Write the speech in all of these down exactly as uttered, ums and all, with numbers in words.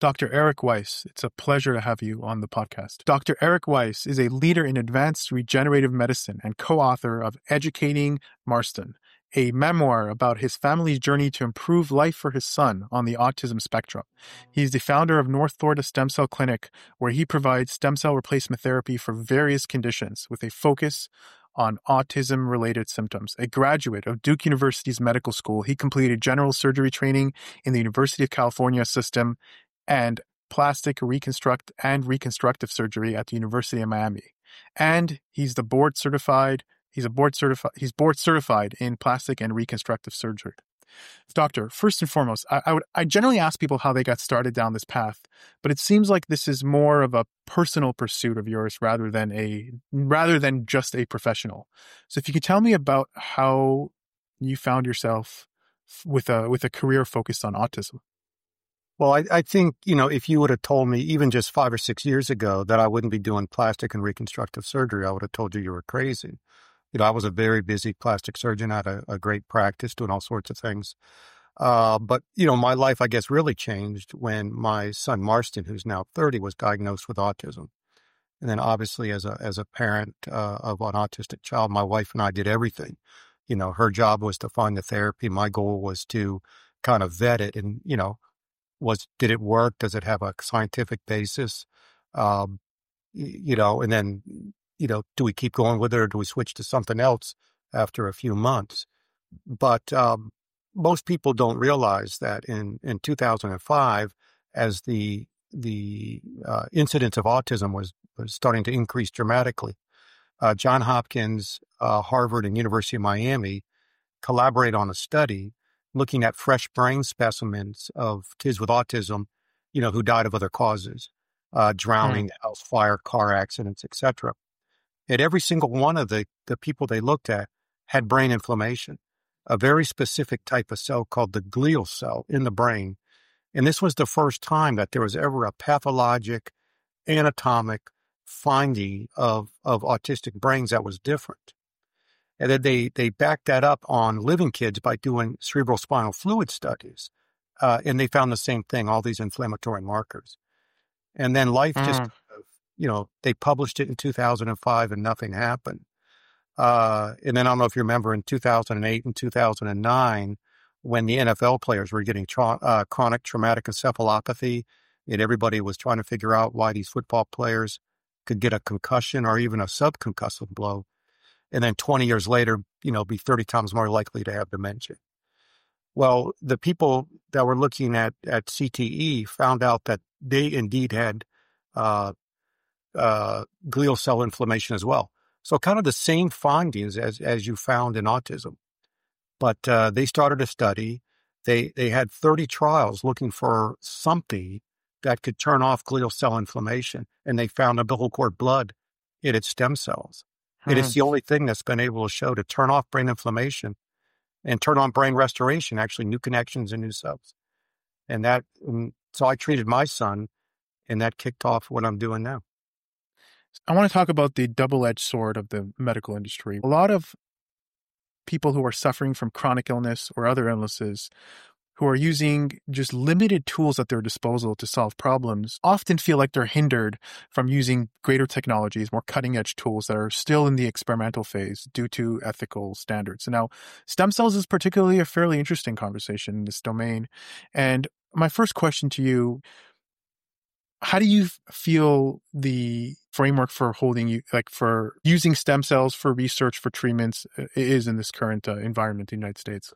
Doctor Eric Weiss. It's a pleasure to have you on the podcast. Doctor Eric Weiss is a leader in advanced regenerative medicine and co-author of Educating Marston, a memoir about his family's journey to improve life for his son on the autism spectrum. He's the founder of North Florida Stem Cell Clinic, where he provides stem cell replacement therapy for various conditions with a focus on autism-related symptoms. A graduate of Duke University's medical school, he completed general surgery training in the University of California system and plastic reconstruct and reconstructive surgery at the University of Miami. And he's the board certified, he's a board certified, he's board certified in plastic and reconstructive surgery. Doctor, first and foremost, I, I would I generally ask people how they got started down this path, but it seems like this is more of a personal pursuit of yours rather than a rather than just a professional. So if you could tell me about how you found yourself with a with a career focused on autism. Well, I, I think, you know, if you would have told me even just five or six years ago that I wouldn't be doing plastic and reconstructive surgery, I would have told you you were crazy. You know, I was a very busy plastic surgeon, I had a, a great practice doing all sorts of things. Uh, but, you know, my life, I guess, really changed when my son Marston, who's now thirty, was diagnosed with autism. And then obviously as a as a parent uh, of an autistic child, my wife and I did everything. You know, her job was to find the therapy. My goal was to kind of vet it and, you know, was, did it work? Does it have a scientific basis? Um, you know, and then, you know, do we keep going with it or do we switch to something else after a few months? But um, most people don't realize that in, in two thousand five, as the the uh, incidence of autism was, was starting to increase dramatically, uh, Johns Hopkins, uh, Harvard, and University of Miami collaborate on a study looking at fresh brain specimens of kids with autism, you know, who died of other causes, uh, drowning, mm. house fire, car accidents, et cetera. And every single one of the, the people they looked at had brain inflammation, a very specific type of cell called the glial cell in the brain. And this was the first time that there was ever a pathologic, anatomic finding of, of autistic brains that was different. And then they, they backed that up on living kids by doing cerebral spinal fluid studies. Uh, and they found the same thing, all these inflammatory markers. And then life mm. just, you know, they published it in two thousand five and nothing happened. Uh, and then I don't know if you remember in two thousand eight and two thousand nine, when the N F L players were getting tra- uh, chronic traumatic encephalopathy, and everybody was trying to figure out why these football players could get a concussion or even a subconcussive blow. And then twenty years later, you know, be thirty times more likely to have dementia. Well, the people that were looking at, at C T E found out that they indeed had uh, uh, glial cell inflammation as well. So kind of the same findings as, as you found in autism. But uh, they started a study. They, they had thirty trials looking for something that could turn off glial cell inflammation. And they found umbilical cord blood in its stem cells. It is the only thing that's been able to show to turn off brain inflammation and turn on brain restoration, actually new connections and new cells. And that, and so I treated my son, and that kicked off what I'm doing now. I want to talk about the double-edged sword of the medical industry. A lot of people who are suffering from chronic illness or other illnesses who are using just limited tools at their disposal to solve problems often feel like they're hindered from using greater technologies, more cutting-edge tools that are still in the experimental phase due to ethical standards. Now, stem cells is particularly a fairly interesting conversation in this domain. And my first question to you, how do you feel the framework for holding you, like for using stem cells for research, for treatments is in this current uh, environment in the United States?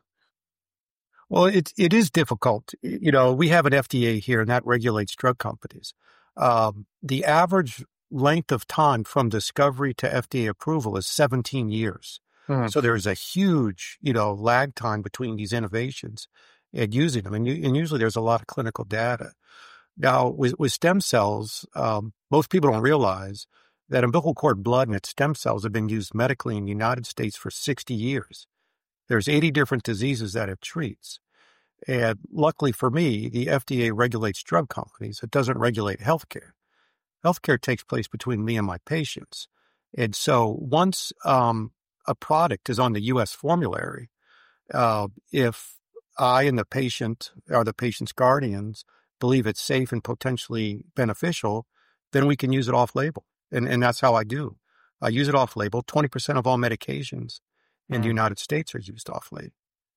Well, it, it is difficult. You know, we have an F D A here and that regulates drug companies. Um, the average length of time from discovery to F D A approval is seventeen years. Mm-hmm. So there's a huge, you know, lag time between these innovations and using them. And, you, and usually there's a lot of clinical data. Now, with, with stem cells, um, most people don't realize that umbilical cord blood and its stem cells have been used medically in the United States for sixty years. There's eighty different diseases that it treats. And luckily for me, the F D A regulates drug companies. It doesn't regulate healthcare. Healthcare takes place between me and my patients. And so once um, a product is on the U S formulary, uh, if I and the patient or the patient's guardians believe it's safe and potentially beneficial, then we can use it off-label. And, and that's how I do. I use it off-label. twenty percent of all medications in the Mm. United States are used off-label.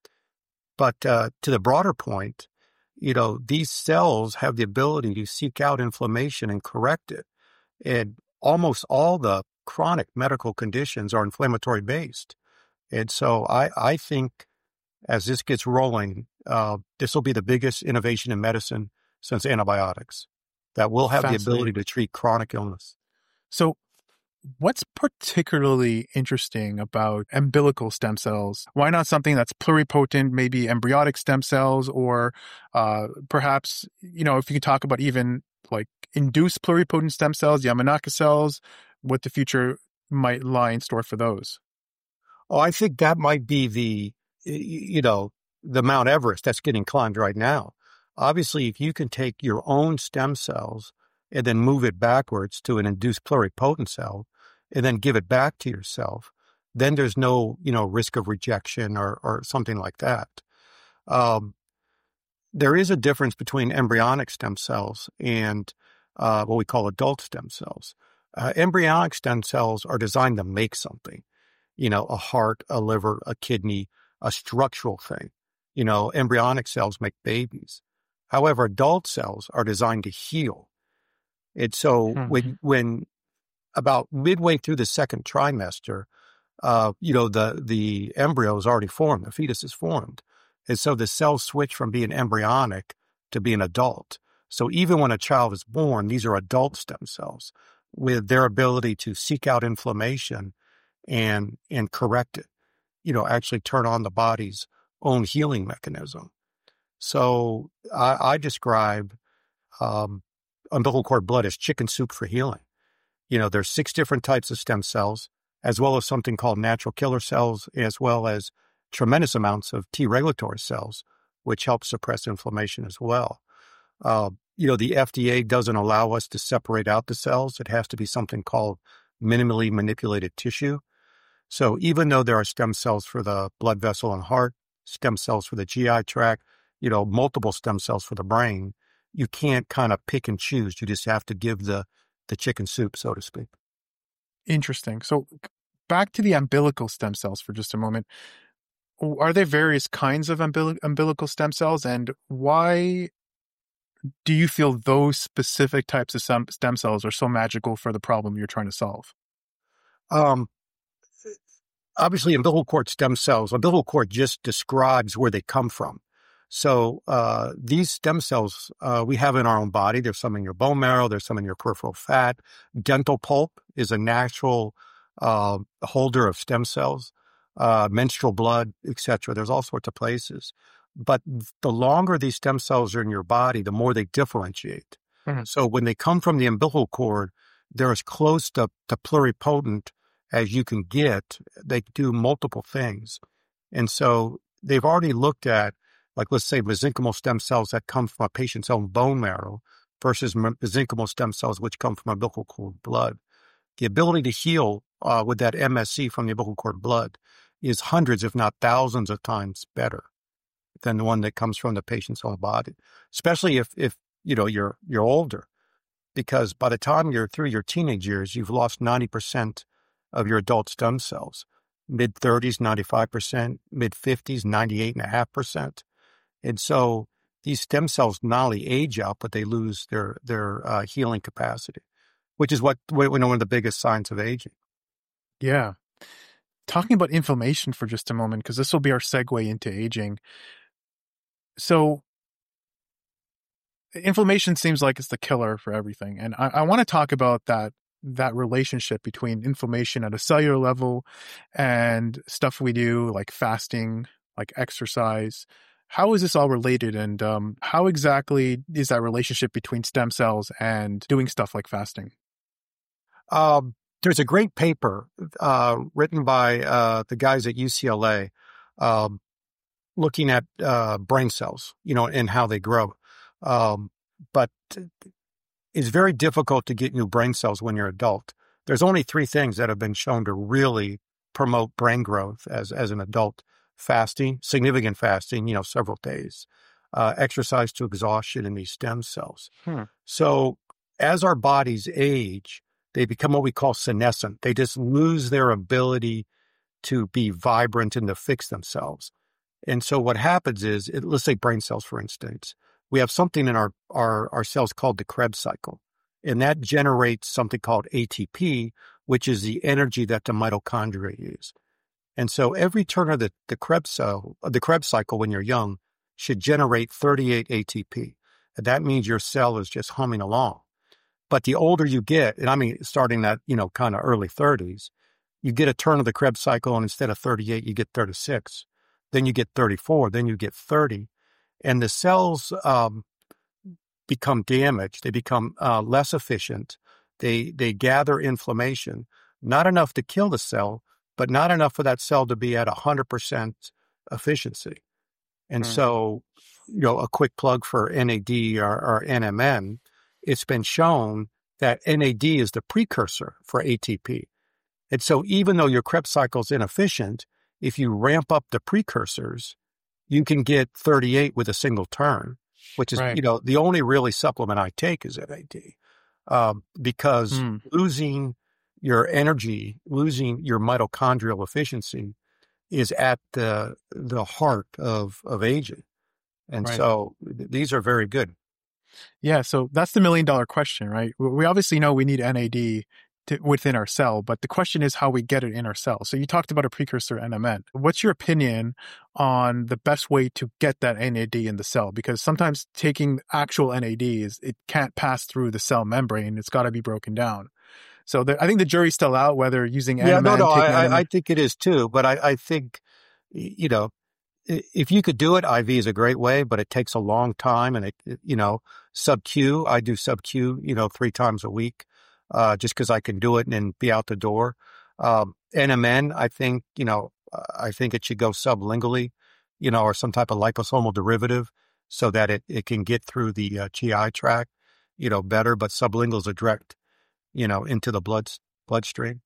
But uh, to the broader point, you know, these cells have the ability to seek out inflammation and correct it. And almost all the chronic medical conditions are inflammatory based. And so I, I think as this gets rolling, uh, this will be the biggest innovation in medicine since antibiotics that will have the ability to treat chronic illness. So what's particularly interesting about umbilical stem cells? Why not something that's pluripotent, maybe embryonic stem cells, or uh, perhaps, you know, if you could talk about even like induced pluripotent stem cells, Yamanaka cells, what the future might lie in store for those? Oh, I think that might be the, you know, the Mount Everest that's getting climbed right now. Obviously, if you can take your own stem cells and then move it backwards to an induced pluripotent cell and then give it back to yourself, then there's no, you know, risk of rejection or, or something like that. Um, there is a difference between embryonic stem cells and uh, what we call adult stem cells. Uh, embryonic stem cells are designed to make something, you know, a heart, a liver, a kidney, a structural thing. You know, embryonic cells make babies. However, adult cells are designed to heal. And so mm-hmm. when, when about midway through the second trimester, uh, you know, the, the embryo is already formed, the fetus is formed. And so the cells switch from being embryonic to being adult. So even when a child is born, these are adult stem cells with their ability to seek out inflammation and, and correct it, you know, actually turn on the body's own healing mechanism. So I, I describe um, umbilical cord blood as chicken soup for healing. You know, there's six different types of stem cells, as well as something called natural killer cells, as well as tremendous amounts of T regulatory cells, which help suppress inflammation as well. Uh, you know, the F D A doesn't allow us to separate out the cells. It has to be something called minimally manipulated tissue. So even though there are stem cells for the blood vessel and heart, stem cells for the G I tract, you know, multiple stem cells for the brain, you can't kind of pick and choose. You just have to give the, the chicken soup, so to speak. Interesting. So back to the umbilical stem cells for just a moment. Are there various kinds of umbil- umbilical stem cells, and why do you feel those specific types of stem, stem cells are so magical for the problem you're trying to solve? Um, obviously, umbilical cord stem cells, umbilical cord just describes where they come from. So uh, these stem cells uh, we have in our own body. There's some in your bone marrow. There's some in your peripheral fat. Dental pulp is a natural uh, holder of stem cells. Uh, menstrual blood, et cetera. There's all sorts of places. But the longer these stem cells are in your body, the more they differentiate. Mm-hmm. So when they come from the umbilical cord, they're as close to, to pluripotent as you can get. They do multiple things. And so they've already looked at, like, let's say mesenchymal stem cells that come from a patient's own bone marrow versus mesenchymal stem cells which come from umbilical cord blood. The ability to heal uh, with that M S C from the umbilical cord blood is hundreds, if not thousands of times better than the one that comes from the patient's own body, especially if, if you know, you're, you're older, because by the time you're through your teenage years, you've lost ninety percent of your adult stem cells, mid thirties, ninety-five percent, mid fifties, ninety-eight point five percent. And so these stem cells not only age out, but they lose their, their uh, healing capacity, which is what we know one of the biggest signs of aging. Yeah. Talking about inflammation for just a moment, because this will be our segue into aging. So inflammation seems like it's the killer for everything. And I, I want to talk about that, that relationship between inflammation at a cellular level and stuff we do like fasting, like exercise. How is this all related? And um, how exactly is that relationship between stem cells and doing stuff like fasting? Um, There's a great paper uh, written by uh, the guys at U C L A um, looking at uh, brain cells, you know, and how they grow. Um, but it's very difficult to get new brain cells when you're adult. There's only three things that have been shown to really promote brain growth as, as an adult: fasting, significant fasting, you know, several days, uh, exercise to exhaustion in these stem cells. Hmm. So as our bodies age, they become what we call senescent. They just lose their ability to be vibrant and to fix themselves. And so what happens is, it, let's say brain cells, for instance, we have something in our, our, our cells called the Krebs cycle, and that generates something called A T P, which is the energy that the mitochondria use. And so every turn of the, the Krebs cell, the Krebs cycle when you're young should generate thirty-eight A T P. And that means your cell is just humming along. But the older you get, and I mean, starting at, you know, kind of early thirties, you get a turn of the Krebs cycle, and instead of thirty-eight, you get thirty-six. Then you get thirty-four. Then you get thirty. And the cells um, become damaged. They become uh, less efficient. They they gather inflammation, not enough to kill the cell, but not enough for that cell to be at one hundred percent efficiency. And mm. so, you know, a quick plug for N A D or, or N M N, it's been shown that N A D is the precursor for A T P. And so even though your Krebs cycle is inefficient, if you ramp up the precursors, you can get thirty-eight with a single turn, which is, right. you know, the only really supplement I take is N A D. Um, because mm. losing your energy, losing your mitochondrial efficiency is at the the heart of, of aging. And right. so th- these are very good. Yeah, so that's the million dollar question, right? We obviously know we need N A D to, within our cell, but the question is how we get it in our cell. So you talked about a precursor N M N. What's your opinion on the best way to get that N A D in the cell? Because sometimes taking actual N A D is, it can't pass through the cell membrane. It's got to be broken down. So the, I think the jury's still out whether using N M N. Yeah, no, no, I, N M N... I think it is too. But I, I think, you know, if you could do it, I V is a great way, but it takes a long time. And, it, you know, sub-Q, I do sub-Q, you know, three times a week, uh, just because I can do it and then be out the door. Um, N M N, I think, you know, I think it should go sublingually, you know, or some type of liposomal derivative so that it, it can get through the uh, G I tract, you know, better. But sublingual is a direct, you know, into the blood bloodstream.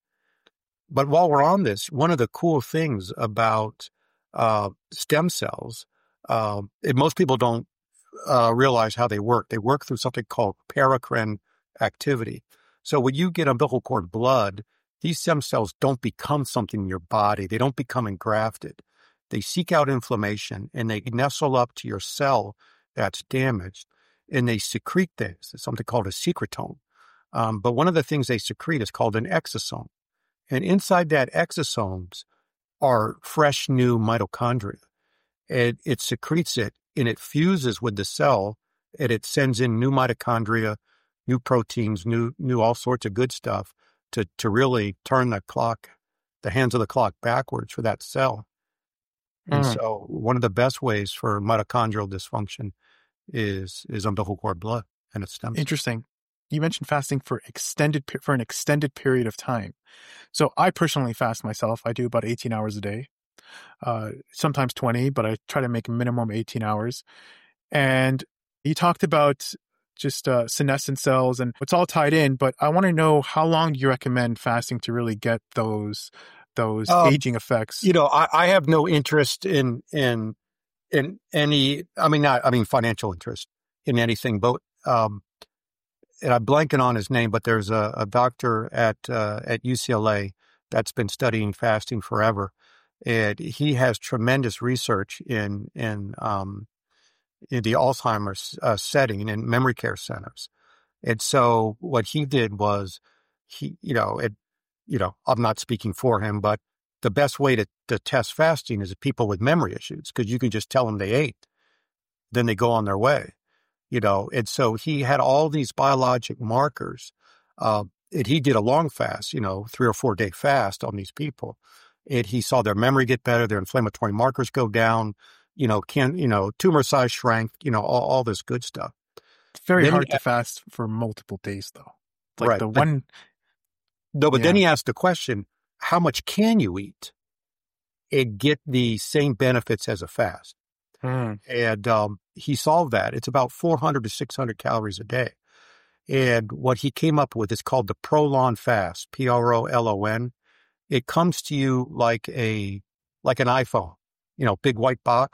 But while we're on this, one of the cool things about uh, stem cells, uh, and most people don't uh, realize how they work. They work through something called paracrine activity. So when you get umbilical cord blood, these stem cells don't become something in your body. They don't become engrafted. They seek out inflammation and they nestle up to your cell that's damaged, and they secrete things. It's something called a secretome. Um, but one of the things they secrete is called an exosome. And inside that exosomes are fresh new mitochondria. And it secretes it and it fuses with the cell and it sends in new mitochondria, new proteins, new new all sorts of good stuff to, to really turn the clock, the hands of the clock backwards for that cell. And mm. so one of the best ways for mitochondrial dysfunction is is umbilical cord blood and its stem cells. Interesting. You mentioned fasting for extended for an extended period of time. So I personally fast myself. I do about eighteen hours a day, uh, sometimes twenty, but I try to make minimum eighteen hours. And you talked about just uh, senescent cells, and it's all tied in. But I want to know, how long do you recommend fasting to really get those those um, aging effects? You know, I, I have no interest in in in any. I mean, not I mean financial interest in anything, but. Um, And I'm blanking on his name, but there's a, a doctor at uh, at U C L A that's been studying fasting forever, and he has tremendous research in in um, in the Alzheimer's uh, setting in memory care centers. And so what he did was he, you know, it, you know, I'm not speaking for him, but the best way to, to test fasting is people with memory issues, because you can just tell them they ate, then they go on their way. You know, and so he had all these biologic markers. Uh, and he did a long fast, you know, three or four day fast on these people. And he saw their memory get better, their inflammatory markers go down, you know, can, you know, tumor size shrank, you know, all, all this good stuff. It's very then hard he, to fast for multiple days, though. Like right. the one. No, but yeah. then he asked the question, how much can you eat and get the same benefits as a fast? Mm. And um, he solved that. It's about four hundred to six hundred calories a day. And what he came up with is called the Prolon fast, P R O L O N. It comes to you like a like an iPhone, you know, big white box.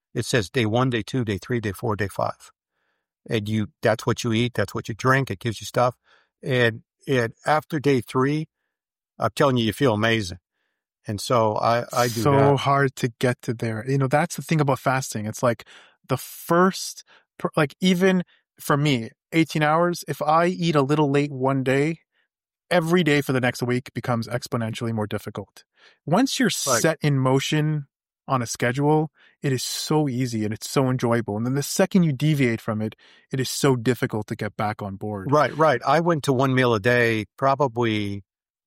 It says day one, day two, day three, day four, day five. And you, that's what you eat. That's what you drink. It gives you stuff. And, and after day three, I'm telling you, you feel amazing. And so I, I do so that. hard to get to there. You know, that's the thing about fasting. It's like the first, like even for me, eighteen hours, if I eat a little late one day, every day for the next week becomes exponentially more difficult. Once you're Right. set in motion on a schedule, it is so easy and it's so enjoyable. And then the second you deviate from it, it is so difficult to get back on board. Right, right. I went to one meal a day probably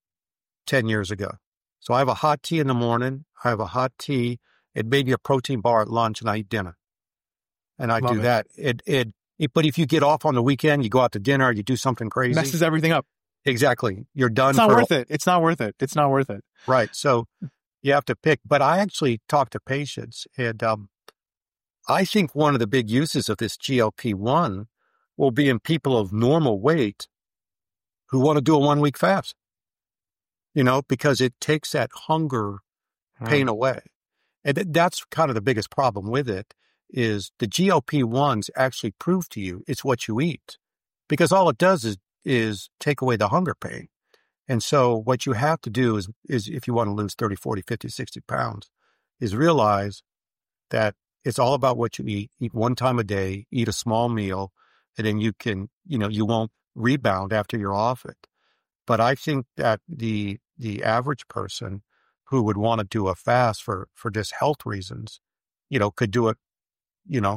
ten years ago. So I have a hot tea in the morning. I have a hot tea and maybe a protein bar at lunch, and I eat dinner. And I Love do it. that. It, it, it, but if you get off on the weekend, you go out to dinner, you do something crazy. Messes everything up. Exactly. You're done. It's not for, worth it. It's not worth it. It's not worth it. Right. So you have to pick. But I actually talk to patients, and um, I think one of the big uses of this G L P one will be in people of normal weight who want to do a one-week fast. You know, because it takes that hunger pain away. And th- that's kind of the biggest problem with it is the G L P ones actually prove to you it's what you eat, because all it does is, is take away the hunger pain. And so what you have to do is, is if you want to lose thirty, forty, fifty, sixty pounds, is realize that it's all about what you eat. Eat one time a day, eat a small meal, and then you can, you know, you won't rebound after you're off it. But I think that the the average person who would want to do a fast for, for just health reasons, you know, could do it, you know,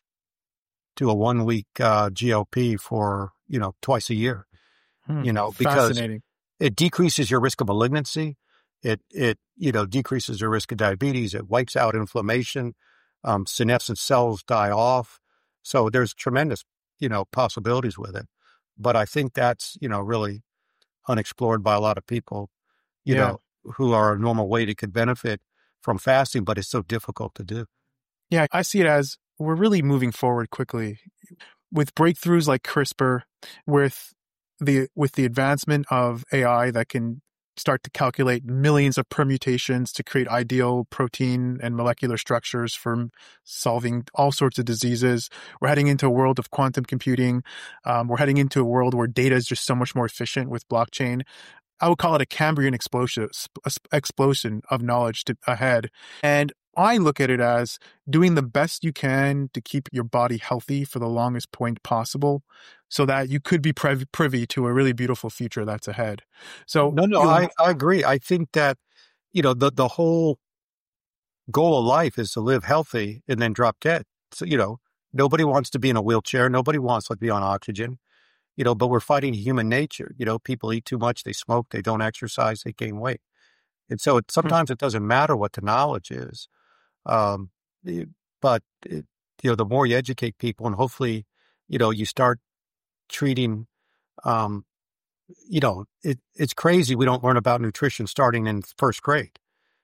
do a one week uh, G L P for, you know, twice a year, Hmm. you know, because Fascinating. it decreases your risk of malignancy. It, it, you know, decreases your risk of diabetes. It wipes out inflammation. Um, senescent cells die off. So there's tremendous, you know, possibilities with it. But I think that's, you know, really unexplored by a lot of people, you Yeah. know, who are a normal weight. It could benefit from fasting, but it's so difficult to do. Yeah, I see it as we're really moving forward quickly with breakthroughs like CRISPR, with the with the advancement of A I that can start to calculate millions of permutations to create ideal protein and molecular structures for solving all sorts of diseases. We're heading into a world of quantum computing. Um, we're heading into a world where data is just so much more efficient with blockchain. I would call it a Cambrian explosion, explosion of knowledge to, ahead. And I look at it as doing the best you can to keep your body healthy for the longest point possible so that you could be priv- privy to a really beautiful future that's ahead. So No, no, you know, I, I agree. I think that, you know, the, the whole goal of life is to live healthy and then drop dead. So, you know, nobody wants to be in a wheelchair. Nobody wants to be on oxygen, you know, but we're fighting human nature. You know, people eat too much, they smoke, they don't exercise, they gain weight. And so it, sometimes it doesn't matter what the knowledge is. Um, but, it, you know, the more you educate people and hopefully, you know, you start treating, um, you know, it, it's crazy. We don't learn about nutrition starting in first grade,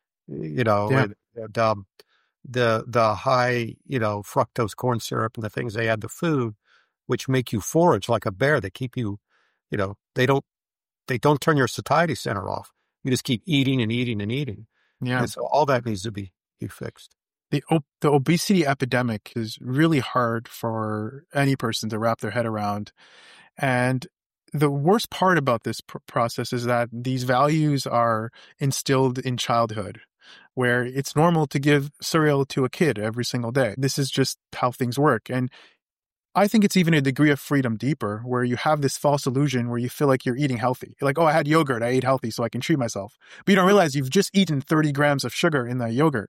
you know, Yeah. and, and, um, the, the high, you know, fructose corn syrup and the things they add to food, which make you forage like a bear. They keep you, you know, they don't, they don't turn your satiety center off. You just keep eating and eating and eating. yeah. And so all that needs to be, be fixed. The, ob- the obesity epidemic is really hard for any person to wrap their head around. And the worst part about this pr- process is that these values are instilled in childhood, where it's normal to give cereal to a kid every single day. This is just how things work. And I think it's even a degree of freedom deeper, where you have this false illusion where you feel like you're eating healthy. You're like, oh, I had yogurt, I ate healthy, so I can treat myself. But you don't realize you've just eaten thirty grams of sugar in that yogurt.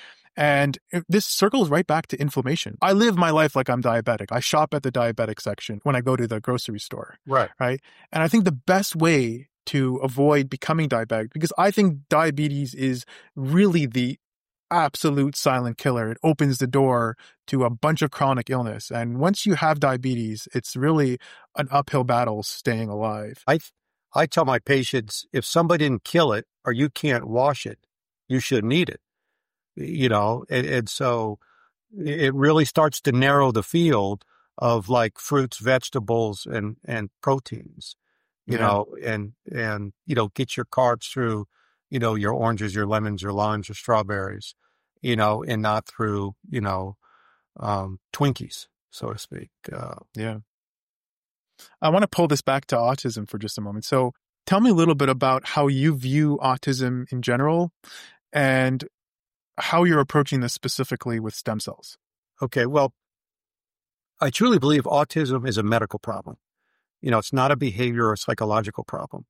And this circles right back to inflammation. I live my life like I'm diabetic. I shop at the diabetic section when I go to the grocery store. Right. Right. And I think the best way to avoid becoming diabetic, because I think diabetes is really the absolute silent killer. It opens the door to a bunch of chronic illness. And once you have diabetes, it's really an uphill battle staying alive. I, I tell my patients, if somebody didn't kill it or you can't wash it, you shouldn't eat it. You know, and, and so it really starts to narrow the field of like fruits, vegetables, and, and proteins, you Yeah. know, and, and, you know, get your carbs through, you know, your oranges, your lemons, your limes, your strawberries, you know, and not through, you know, um, Twinkies, so to speak. Uh, Yeah. I want to pull this back to autism for just a moment. So tell me a little bit about how you view autism in general and how you're approaching this specifically with stem cells. okay, well, I truly believe autism is a medical problem. You know, it's not a behavior or psychological problem.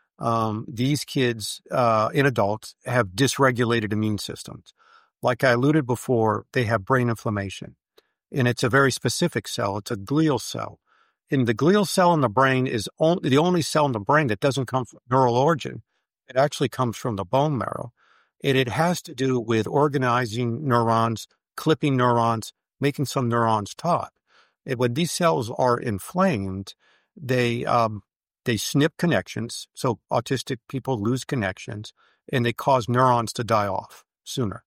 Um, these kids uh, in adults have dysregulated immune systems. Like I alluded before, they have brain inflammation, and it's a very specific cell. It's a glial cell. And the glial cell in the brain is only, the only cell in the brain that doesn't come from neural origin. It actually comes from the bone marrow. And it has to do with organizing neurons, clipping neurons, making some neurons talk. And when these cells are inflamed, they um, they snip connections. So autistic people lose connections, and they cause neurons to die off sooner.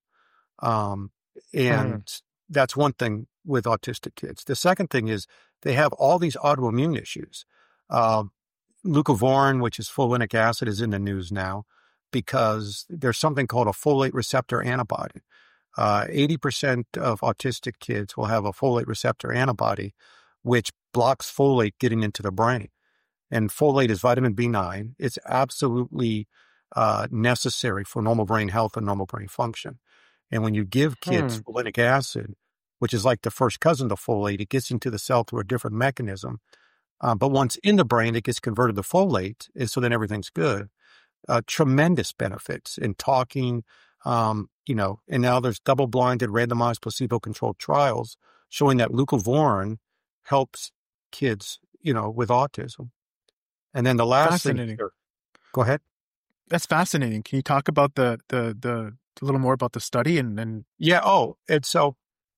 Um, and mm. that's one thing with autistic kids. The second thing is they have all these autoimmune issues. Uh, leucovorin, which is folinic acid, is in the news now because there's something called a folate receptor antibody. Uh, eighty percent of autistic kids will have a folate receptor antibody, which blocks folate getting into the brain. And folate is vitamin B nine. It's absolutely uh, necessary for normal brain health and normal brain function. And when you give kids hmm. folinic acid, which is like the first cousin to folate, it gets into the cell through a different mechanism. Um, but once in the brain, it gets converted to folate, and so then everything's good. Uh, tremendous benefits in talking, um, you know, and now there's double-blinded, randomized, placebo-controlled trials showing that leucovorin helps kids, you know, with autism. And then the last thing, here, go ahead. That's fascinating. Can you talk about the the the a little more about the study and and yeah? Oh, and so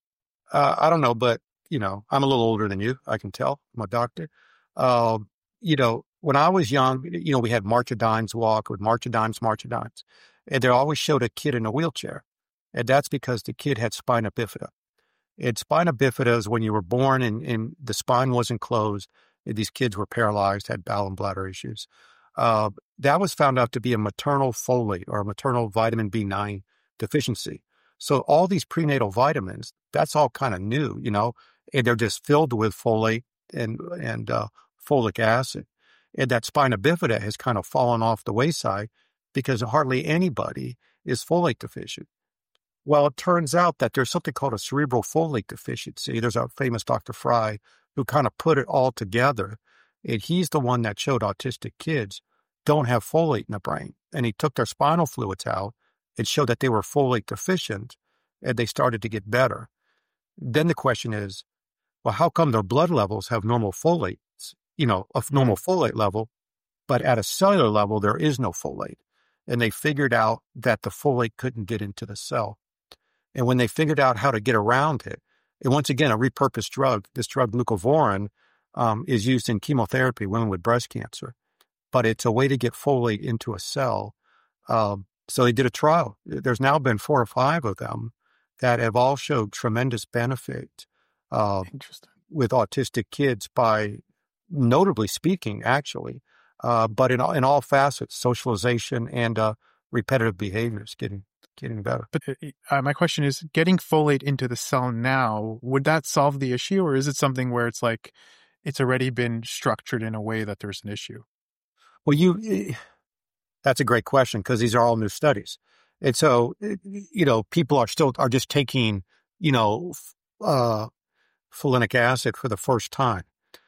uh, I don't know, but you know, I'm a little older than you. I can tell. I'm a doctor. Uh, you know, when I was young, you know, we had March of Dimes walk with March of Dimes, March of Dimes, and they always showed a kid in a wheelchair, and that's because the kid had spina bifida. And spina bifida is when you were born and, and the spine wasn't closed. These kids were paralyzed, had bowel and bladder issues. Uh, that was found out to be a maternal folate or a maternal vitamin B nine deficiency. So all these prenatal vitamins, that's all kind of new, you know, and they're just filled with folate and and uh, folic acid. And that spina bifida has kind of fallen off the wayside because hardly anybody is folate deficient. Well, it turns out that there's something called a cerebral folate deficiency. There's a famous Doctor Fry who kind of put it all together. And he's the one that showed autistic kids don't have folate in the brain. And he took their spinal fluids out and showed that they were folate deficient, and they started to get better. Then the question is, well, how come their blood levels have normal folates, you know, a normal folate level, but at a cellular level, there is no folate? And they figured out that the folate couldn't get into the cell. And when they figured out how to get around it, and once again, a repurposed drug, this drug leucovorin, um, is used in chemotherapy, women with breast cancer, but it's a way to get folate into a cell. Um, so they did a trial. There's now been four or five of them that have all showed tremendous benefit uh, with autistic kids by, notably speaking, actually, uh, but in, in all facets, socialization and uh, repetitive behaviors getting getting better. But uh, my question is, getting folate into the cell now, would that solve the issue, or is it something where it's like it's already been structured in a way that there's an issue? Well, you that's a great question because these are all new studies. And so, you know, people are still are just taking, you know, uh, folinic acid for the first time.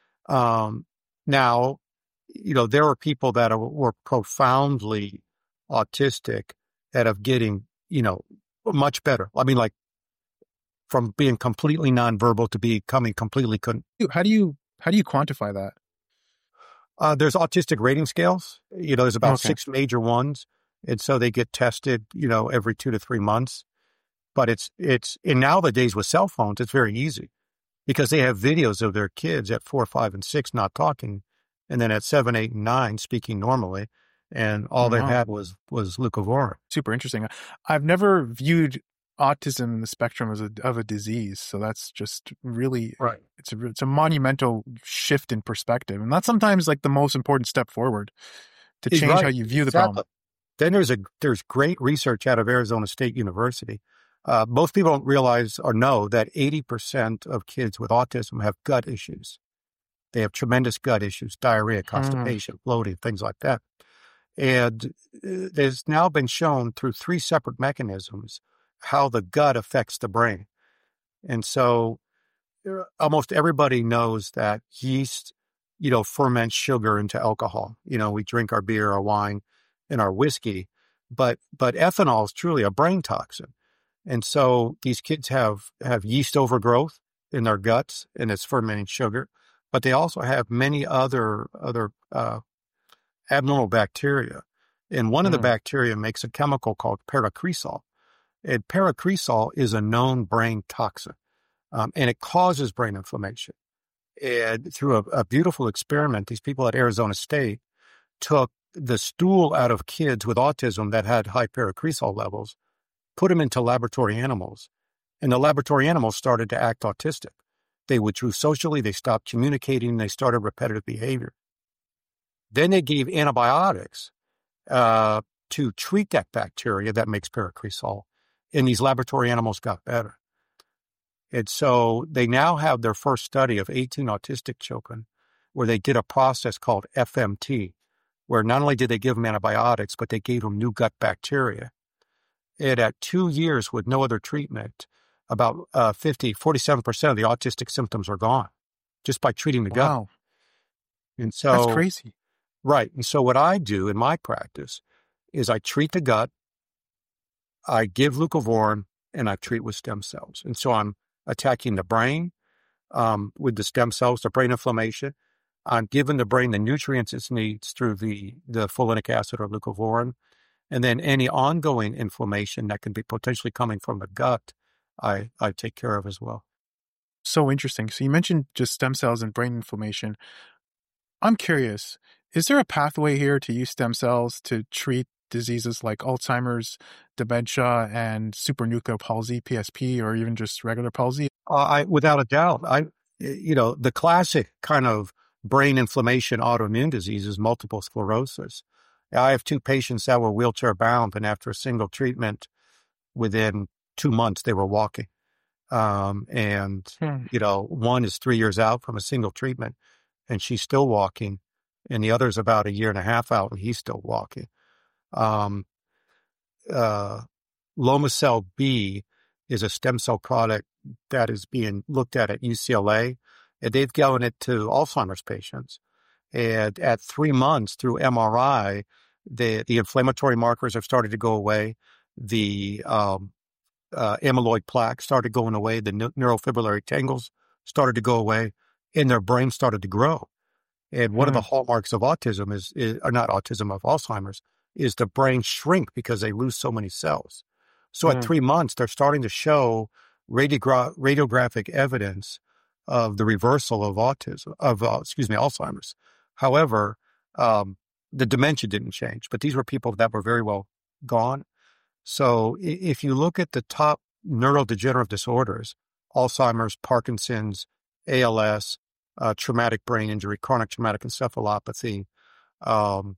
Um, now, you know, there are people that are, were profoundly autistic that are getting, you know, much better. I mean, like from being completely nonverbal to becoming completely couldn't. How do you how do you quantify that? Uh, there's autistic rating scales. You know, there's about okay. six major ones. And so they get tested, you know, every two to three months. But it's, it's, and nowadays with cell phones, it's very easy because they have videos of their kids at four, five, and six not talking. And then at seven, eight, and nine speaking normally. And all oh, they wow. had was, was leucovorin. Super interesting. I've never viewed autism in the spectrum as a, of a disease. So that's just really, right. it's a, it's a monumental shift in perspective. And that's sometimes like the most important step forward to change right. how you view the exactly. problem. Then there's a, there's great research out of Arizona State University. Uh, most people don't realize or know that eighty percent of kids with autism have gut issues. They have tremendous gut issues, diarrhea, constipation, hmm. bloating, things like that. And there's now been shown through three separate mechanisms how the gut affects the brain. And so almost everybody knows that yeast, you know, ferments sugar into alcohol. You know, we drink our beer, our wine, and our whiskey, but but ethanol is truly a brain toxin. And so these kids have, have yeast overgrowth in their guts, and it's fermenting sugar, but they also have many other other uh, abnormal bacteria. And one mm. of the bacteria makes a chemical called paracresol. And paracresol is a known brain toxin, um, and it causes brain inflammation. And through a, a beautiful experiment, these people at Arizona State took the stool out of kids with autism that had high paracresol levels, put them into laboratory animals, and the laboratory animals started to act autistic. They withdrew socially, they stopped communicating, they started repetitive behavior. Then they gave antibiotics uh, to treat that bacteria that makes paracresol, and these laboratory animals got better. And so they now have their first study of eighteen autistic children where they did a process called F M T, where not only did they give them antibiotics, but they gave them new gut bacteria. And at two years with no other treatment, about uh, fifty, forty-seven percent of the autistic symptoms are gone just by treating the gut. Wow. And so, that's crazy. Right. And so what I do in my practice is I treat the gut, I give leucovorin, and I treat with stem cells. And so I'm attacking the brain um, with the stem cells, the brain inflammation. I'm giving the brain the nutrients it needs through the, the folinic acid or leucovorin. And then any ongoing inflammation that can be potentially coming from the gut, I, I take care of as well. So interesting. So you mentioned just stem cells and brain inflammation. I'm curious, is there a pathway here to use stem cells to treat diseases like Alzheimer's, dementia, and supranuclear palsy, P S P, or even just regular palsy? Uh, I, without a doubt. I, you know, the classic kind of brain inflammation autoimmune disease is multiple sclerosis. I have two patients that were wheelchair bound, and after a single treatment, within two months, they were walking. Um, and, hmm. you know, one is three years out from a single treatment, and she's still walking. And the other's about a year and a half out, and he's still walking. Um, uh, Lomacel B is a stem cell product that is being looked at at U C L A, and they've given it to Alzheimer's patients. And at three months through M R I, the, the inflammatory markers have started to go away. The um, uh, amyloid plaque started going away. The ne- neurofibrillary tangles started to go away, and their brain started to grow. And one mm. of the hallmarks of autism is, is, or not autism, of Alzheimer's, is the brain shrink because they lose so many cells. So mm. at three months, they're starting to show radiogra- radiographic evidence of the reversal of autism, of, uh, excuse me, Alzheimer's. However, um, the dementia didn't change, but these were people that were very well gone. So if you look at the top neurodegenerative disorders, Alzheimer's, Parkinson's, A L S, uh, traumatic brain injury, chronic traumatic encephalopathy, um,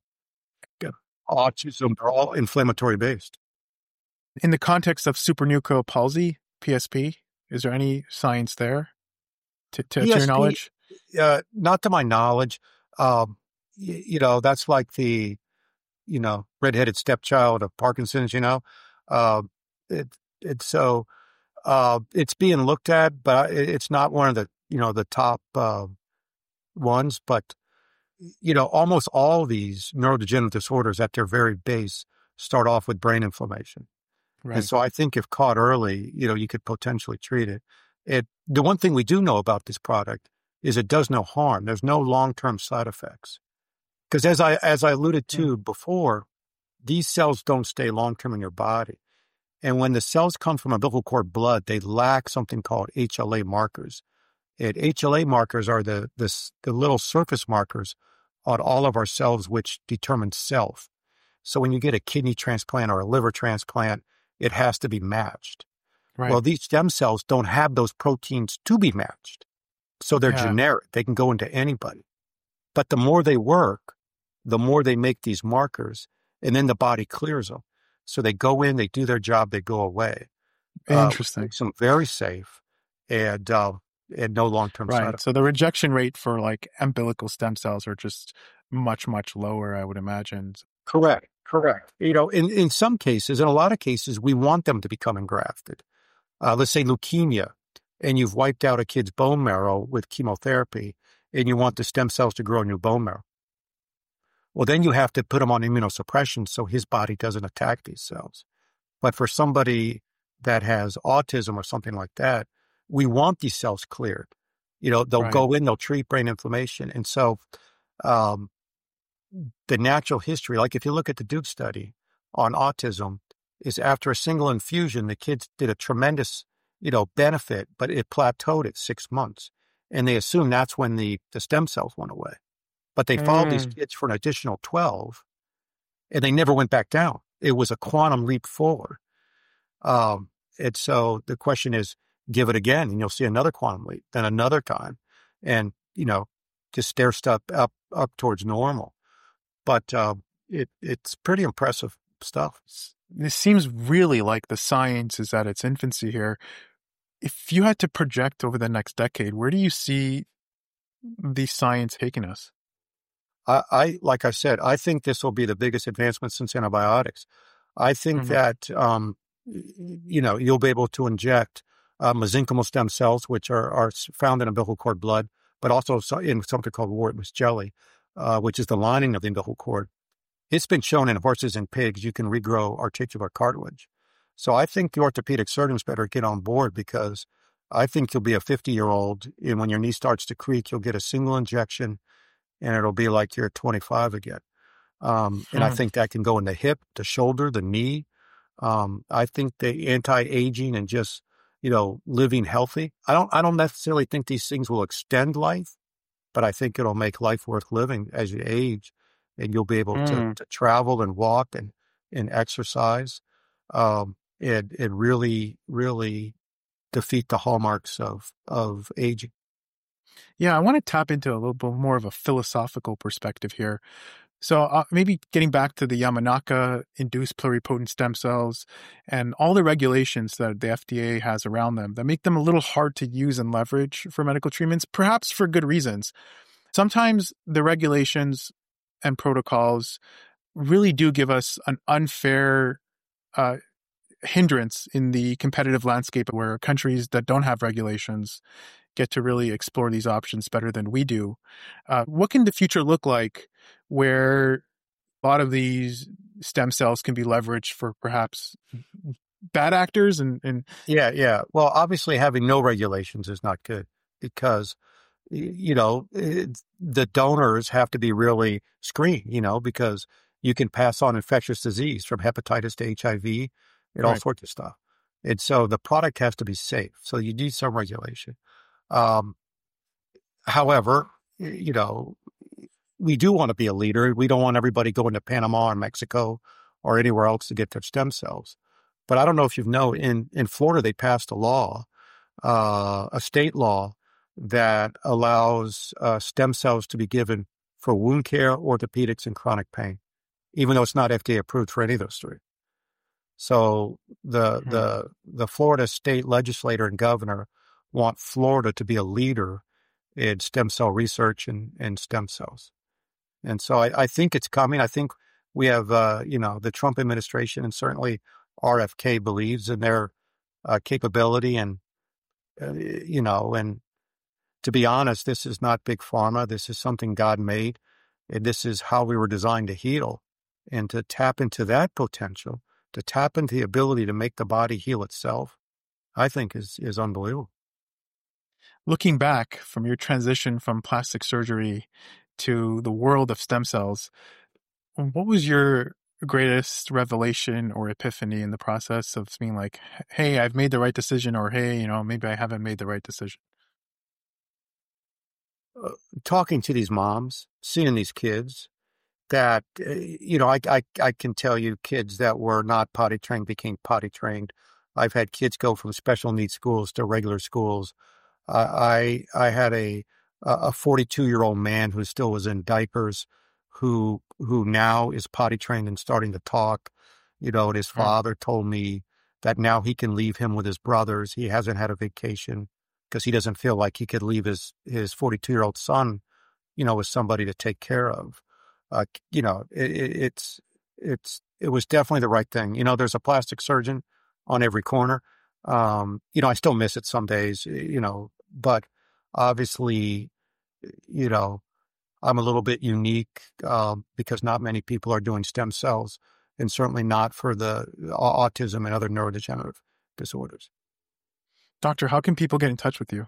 autism, they're all inflammatory based. In the context of supranuclear palsy, P S P, is there any science there to, to, to your knowledge? Uh, not to my knowledge. Um, you, you know, that's like the, you know, redheaded stepchild of Parkinson's, you know. Uh, it, it's so, uh, it's being looked at, but it's not one of the, you know, the top uh, ones. But, you know, almost all these neurodegenerative disorders at their very base start off with brain inflammation. Right. And so I think if caught early, you know, you could potentially treat it. It. The one thing we do know about this product is it does no harm. There's no long-term side effects. Because as I as I alluded to mm. before, these cells don't stay long-term in your body. And when the cells come from umbilical cord blood, they lack something called H L A markers. And H L A markers are the, the, the little surface markers on all of our cells which determine self. So when you get a kidney transplant or a liver transplant, it has to be matched. Right. Well, these stem cells don't have those proteins to be matched. So they're yeah. generic. They can go into anybody. But the more they work, the more they make these markers, and then the body clears them. So they go in, they do their job, they go away. uh, which Interesting. makes them very safe and uh, and no long-term side Right. effects. So the rejection rate for like umbilical stem cells are just much, much lower, I would imagine. Correct. Correct. You know, in, in some cases, in a lot of cases, we want them to become engrafted. Uh, let's say leukemia, and you've wiped out a kid's bone marrow with chemotherapy, and you want the stem cells to grow new bone marrow. Well, then you have to put him on immunosuppression so his body doesn't attack these cells. But for somebody that has autism or something like that, we want these cells cleared. You know, they'll Right. go in, they'll treat brain inflammation. And so um, the natural history, like if you look at the Duke study on autism, is after a single infusion, the kids did a tremendous, you know, benefit, but it plateaued at six months. And they assumed that's when the, the stem cells went away. But they followed these Mm. kids for an additional twelve, and they never went back down. It was a quantum leap forward. Um, and so the question is, give it again, and you'll see another quantum leap, then another time, and, you know, just stair step up, up towards normal. But um, it it's pretty impressive stuff. This seems really like the science is at its infancy here. If you had to project over the next decade, where do you see the science taking us? I, I like I said, I think this will be the biggest advancement since antibiotics. I think Mhm. that um, y- you know you'll be able to inject uh, mesenchymal stem cells, which are, are found in umbilical cord blood, but also so- in something called Wharton's jelly, uh, which is the lining of the umbilical cord. It's been shown in horses and pigs you can regrow articular cartilage. So I think the orthopedic surgeons better get on board, because I think you'll be a fifty-year-old, and when your knee starts to creak, you'll get a single injection, and it'll be like you're twenty-five again. Um, and I Hmm. think that can go in the hip, the shoulder, the knee. Um, I think the anti-aging and just, you know, living healthy. I don't, I don't necessarily think these things will extend life, but I think it'll make life worth living as you age, and you'll be able to, Mm. to travel and walk and, and exercise, um, and, and really, really defeat the hallmarks of, of aging. Yeah, I want to tap into a little bit more of a philosophical perspective here. So uh, maybe getting back to the Yamanaka-induced pluripotent stem cells and all the regulations that the F D A has around them that make them a little hard to use and leverage for medical treatments, perhaps for good reasons. Sometimes the regulations and protocols really do give us an unfair uh, hindrance in the competitive landscape where countries that don't have regulations get to really explore these options better than we do. Uh, what can the future look like where a lot of these stem cells can be leveraged for perhaps bad actors and, and Yeah, yeah. Well, obviously having no regulations is not good, because, y- you know, it, the donors have to be really screened, you know, because you can pass on infectious disease from hepatitis to H I V and all right. sorts of stuff. And so the product has to be safe. So you need some regulation. Um, however, y- you know, we do want to be a leader. We don't want everybody going to Panama or Mexico or anywhere else to get their stem cells. But I don't know if you know, in, in Florida, they passed a law, uh, a state law that allows uh, stem cells to be given for wound care, orthopedics, and chronic pain, even though it's not F D A approved for any of those three. So the Hmm. the the Florida state legislator and governor want Florida to be a leader in stem cell research and, and stem cells. And so I, I think it's coming. I think we have, uh, you know, the Trump administration, and certainly R F K believes in their uh, capability. And, uh, you know, and to be honest, this is not big pharma. This is something God made. And this is how we were designed to heal. And to tap into that potential, to tap into the ability to make the body heal itself, I think is, is unbelievable. Looking back from your transition from plastic surgery to the world of stem cells, what was your greatest revelation or epiphany in the process of being like, hey, I've made the right decision, or hey, you know, maybe I haven't made the right decision? Uh, talking to these moms, seeing these kids, that, uh, you know, I, I, I can tell you kids that were not potty trained became potty trained. I've had kids go from special needs schools to regular schools. Uh, I, I had a, a forty-two year old man who still was in diapers, who, who now is potty trained and starting to talk, you know, and his Right. father told me that now he can leave him with his brothers. He hasn't had a vacation because he doesn't feel like he could leave his, his forty-two-year-old son, you know, with somebody to take care of. Uh, you know, it, it, it's, it's, it was definitely the right thing. You know, there's a plastic surgeon on every corner. Um, you know, I still miss it some days, you know, but obviously, you know, I'm a little bit unique, um, because not many people are doing stem cells, and certainly not for the autism and other neurodegenerative disorders. Doctor, how can people get in touch with you?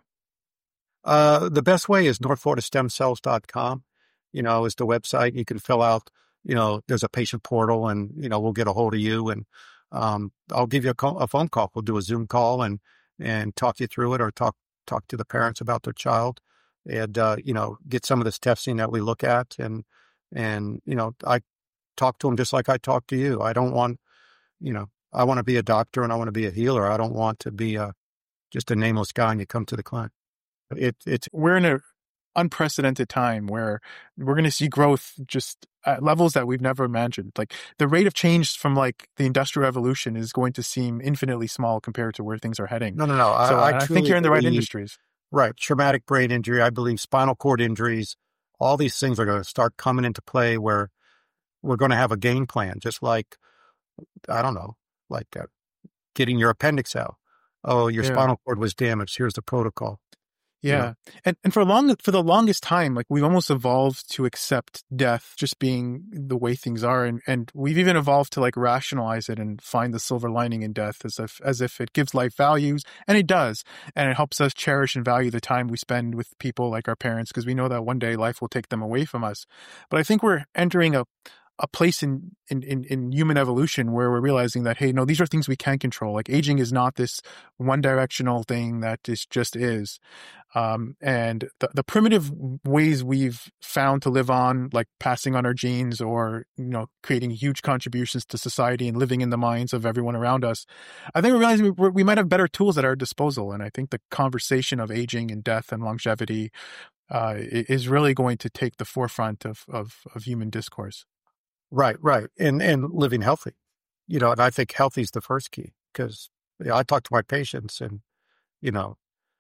Uh, the best way is north florida stem cells dot com, you know, is the website. You can fill out, you know, there's a patient portal, and, you know, we'll get a hold of you, and um, I'll give you a, call, a phone call. We'll do a Zoom call and, and talk you through it, or talk, talk to the parents about their child, and, uh, you know, get some of this testing that we look at. And, and, you know, I talk to them just like I talk to you. I don't want, you know, I want to be a doctor and I want to be a healer. I don't want to be a, just a nameless guy and you come to the clinic. It, it's, We're in a unprecedented time where we're going to see growth just at levels that we've never imagined. Like the rate of change from like the Industrial Revolution is going to seem infinitely small compared to where things are heading. No, no, no. So I, I, I, I think you're in the right believe, industries. Right. Traumatic brain injury. I believe spinal cord injuries, all these things are going to start coming into play where we're going to have a game plan, just like, I don't know, like uh, getting your appendix out. Oh, your Yeah. spinal cord was damaged. Here's the protocol. Yeah. Yeah. And and for long for the longest time, like we've almost evolved to accept death just being the way things are. And, and we've even evolved to like rationalize it and find the silver lining in death as if as if it gives life values. And it does. And it helps us cherish and value the time we spend with people like our parents, because we know that one day life will take them away from us. But I think we're entering a a place in, in, in, in human evolution where we're realizing that, hey, no, these are things we can control. Like aging is not this one directional thing that is just is. Um, and the, the primitive ways we've found to live on, like passing on our genes or, you know, creating huge contributions to society and living in the minds of everyone around us, I think we're realizing we, we might have better tools at our disposal. And I think the conversation of aging and death and longevity uh, is really going to take the forefront of, of, of human discourse. Right, right. And and living healthy. You know, and I think healthy is the first key, because you know, I talk to my patients, and, you know,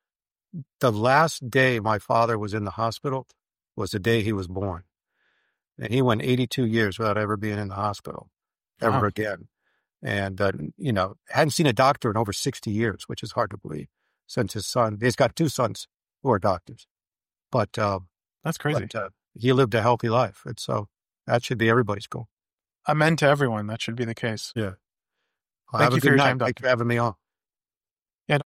the last day my father was in the hospital was the day he was born. And he went eighty-two years without ever being in the hospital ever Wow. again. And, uh, you know, hadn't seen a doctor in over sixty years, which is hard to believe, since his son, he's got two sons who are doctors. But, uh, That's crazy. but uh, he lived a healthy life. And so that should be everybody's goal. Amen to everyone. That should be the case. Yeah. Well, Thank have you a for good your night. time, Doctor. Thanks for having me on.